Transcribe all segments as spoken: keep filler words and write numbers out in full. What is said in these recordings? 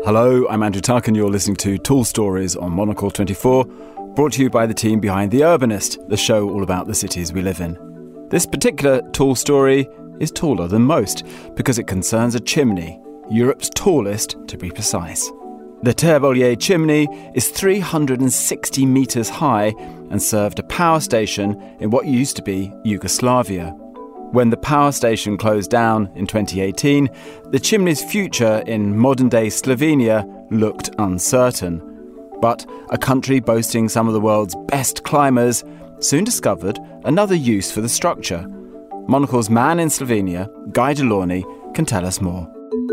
Hello, I'm Andrew Tuck and you're listening to Tall Stories on Monocle twenty-four, brought to you by the team behind The Urbanist, the show all about the cities we live in. This particular tall story is taller than most because it concerns a chimney, Europe's tallest to be precise. The Terbollier chimney is three hundred sixty metres high and served a power station in what used to be Yugoslavia. When the power station closed down in twenty eighteen, the chimney's future in modern-day Slovenia looked uncertain. But a country boasting some of the world's best climbers soon discovered another use for the structure. Monocle's man in Slovenia, Guy Delaunay, can tell us more.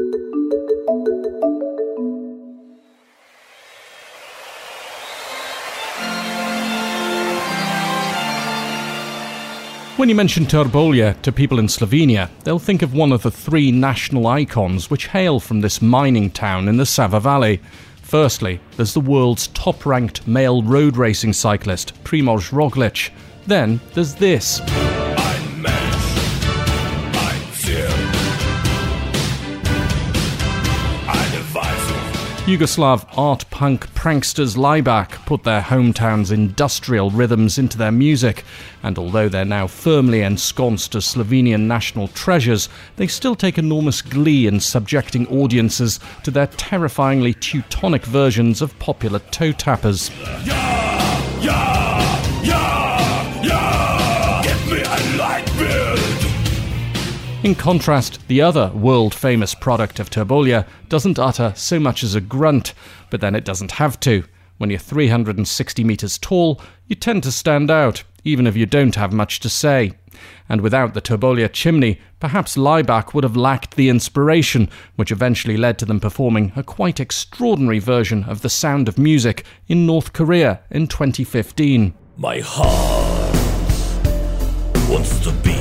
When you mention Terbollia to people in Slovenia, they'll think of one of the three national icons which hail from this mining town in the Sava Valley. Firstly, there's the world's top-ranked male road racing cyclist, Primož Roglič. Then there's this. I'm mad. I'm fear. I'm divisive. Yugoslav art punk pranksters Laibach put their hometown's industrial rhythms into their music, and although they're now firmly ensconced as Slovenian national treasures, they still take enormous glee in subjecting audiences to their terrifyingly Teutonic versions of popular toe tappers. Yeah, yeah, yeah, yeah. Give me a light build. In contrast, the other world-famous product of Terbollia doesn't utter so much as a grunt, but then it doesn't have to. When you're three hundred sixty metres tall, you tend to stand out, even if you don't have much to say. And without the Terbollia chimney, perhaps Laibach would have lacked the inspiration, which eventually led to them performing a quite extraordinary version of The Sound of Music in North Korea in twenty fifteen. My heart wants to beat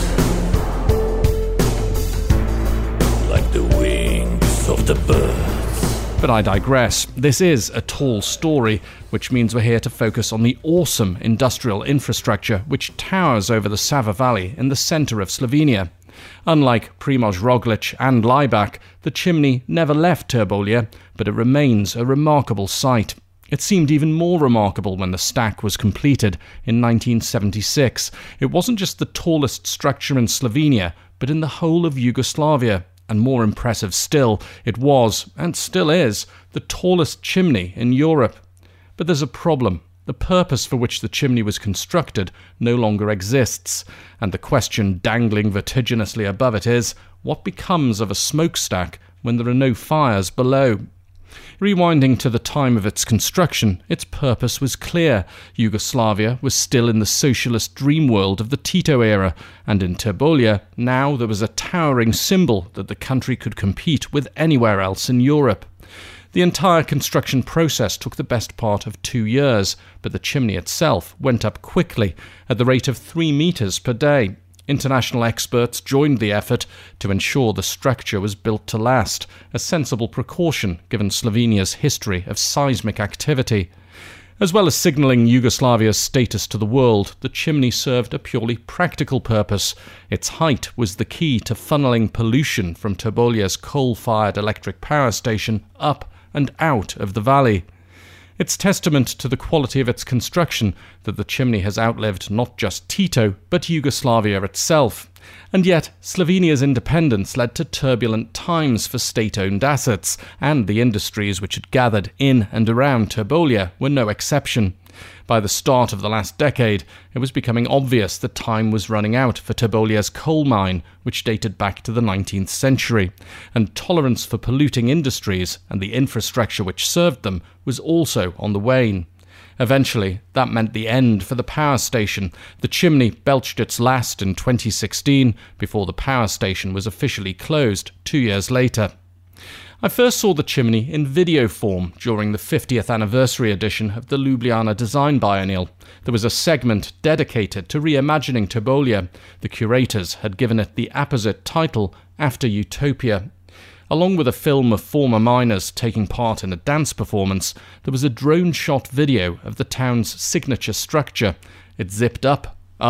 like the wings of the birds. But I digress. This is a tall story, which means we're here to focus on the awesome industrial infrastructure which towers over the Sava Valley in the centre of Slovenia. Unlike Primož Roglič and Laibach, the chimney never left Terbollia, but it remains a remarkable sight. It seemed even more remarkable when the stack was completed in nineteen seventy-six. It wasn't just the tallest structure in Slovenia, but in the whole of Yugoslavia. And more impressive still, it was, and still is, the tallest chimney in Europe. But there's a problem. The purpose for which the chimney was constructed no longer exists, and the question dangling vertiginously above it is, what becomes of a smokestack when there are no fires below? Rewinding to the time of its construction, its purpose was clear. Yugoslavia was still in the socialist dream world of the Tito era, and in Terbollia, now there was a towering symbol that the country could compete with anywhere else in Europe. The entire construction process took the best part of two years, but the chimney itself went up quickly, at the rate of three metres per day. International experts joined the effort to ensure the structure was built to last, a sensible precaution given Slovenia's history of seismic activity. As well as signalling Yugoslavia's status to the world, the chimney served a purely practical purpose. Its height was the key to funneling pollution from Terbollia's coal-fired electric power station up and out of the valley. It's testament to the quality of its construction that the chimney has outlived not just Tito, but Yugoslavia itself. And yet, Slovenia's independence led to turbulent times for state-owned assets, and the industries which had gathered in and around Terbollia were no exception. By the start of the last decade, it was becoming obvious that time was running out for Terbollia's coal mine, which dated back to the nineteenth century, and tolerance for polluting industries and the infrastructure which served them was also on the wane. Eventually, that meant the end for the power station. The chimney belched its last in twenty sixteen, before the power station was officially closed two years later. I first saw the chimney in video form during the fiftieth anniversary edition of the Ljubljana Design Biennial. There was a segment dedicated to reimagining Terbollia. The curators had given it the apposite title, After Utopia. Along with a film of former miners taking part in a dance performance, there was a drone-shot video of the town's signature structure. It zipped up, up,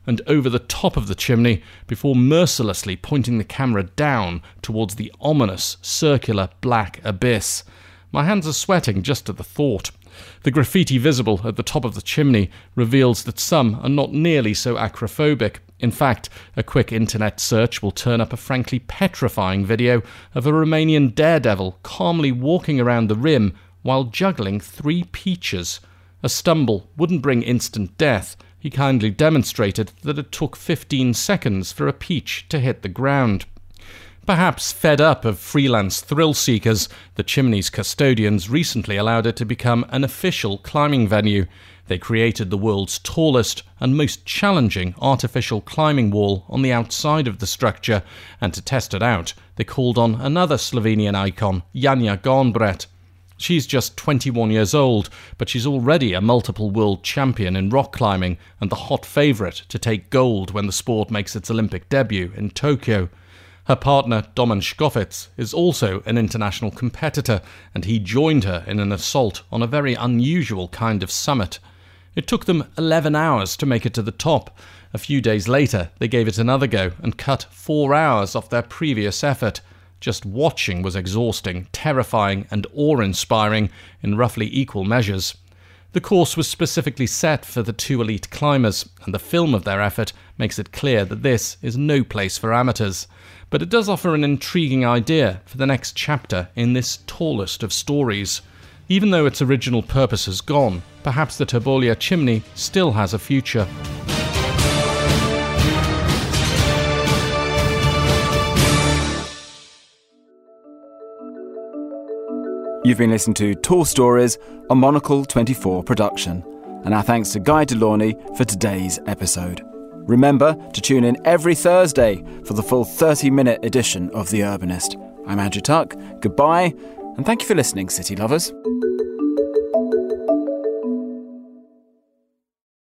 and over the top of the chimney before mercilessly pointing the camera down towards the ominous, circular black abyss. My hands are sweating just at the thought. The graffiti visible at the top of the chimney reveals that some are not nearly so acrophobic. In fact, a quick internet search will turn up a frankly petrifying video of a Romanian daredevil calmly walking around the rim while juggling three peaches. A stumble wouldn't bring instant death. He kindly demonstrated that it took fifteen seconds for a peach to hit the ground. Perhaps fed up of freelance thrill seekers, the chimney's custodians recently allowed it to become an official climbing venue. They created the world's tallest and most challenging artificial climbing wall on the outside of the structure, and to test it out, they called on another Slovenian icon, Janja Garnbret. She's just twenty-one years old, but she's already a multiple world champion in rock climbing and the hot favourite to take gold when the sport makes its Olympic debut in Tokyo. Her partner, Domen Škofec, is also an international competitor, and he joined her in an assault on a very unusual kind of summit. It took them eleven hours to make it to the top. A few days later, they gave it another go and cut four hours off their previous effort. Just watching was exhausting, terrifying, and awe-inspiring in roughly equal measures. The course was specifically set for the two elite climbers, and the film of their effort makes it clear that this is no place for amateurs. But it does offer an intriguing idea for the next chapter in this tallest of stories. Even though its original purpose has gone, perhaps the Târbolia chimney still has a future. You've been listening to Tall Stories, a Monocle twenty-four production. And our thanks to Guy Delorney for today's episode. Remember to tune in every Thursday for the full thirty-minute edition of The Urbanist. I'm Andrew Tuck. Goodbye, and thank you for listening, city lovers.